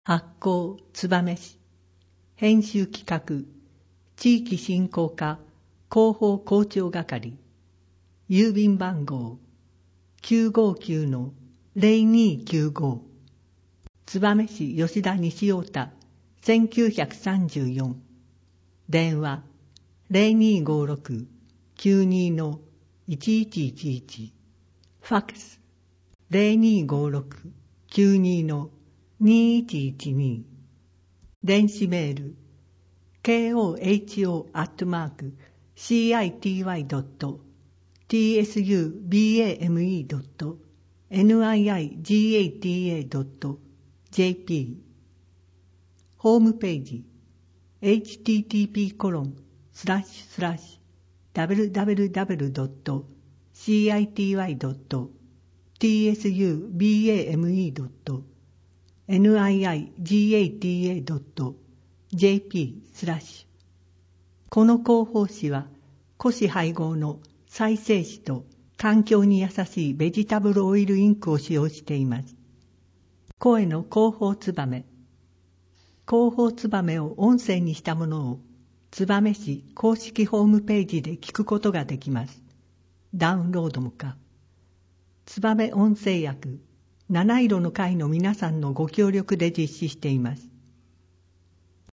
発行燕市、編集企画、地域振興課広報広聴係、郵便番号 959-0295、燕市吉田西太田1934、電話 0256-92-1111、ファックス 0256-92-2112、電子メール koho@citybame.niigata.jp、 ホームページ http://www.citybame.niigata.jp/。 この広報誌は古紙配合の再生紙と環境に優しいベジタブルオイルインクを使用しています。声の広報ツバメ。広報ツバメを音声にしたものを燕市公式ホームページで聞くことができます。ダウンロードも可。燕音声訳七色の会の皆さんのご協力で実施しています。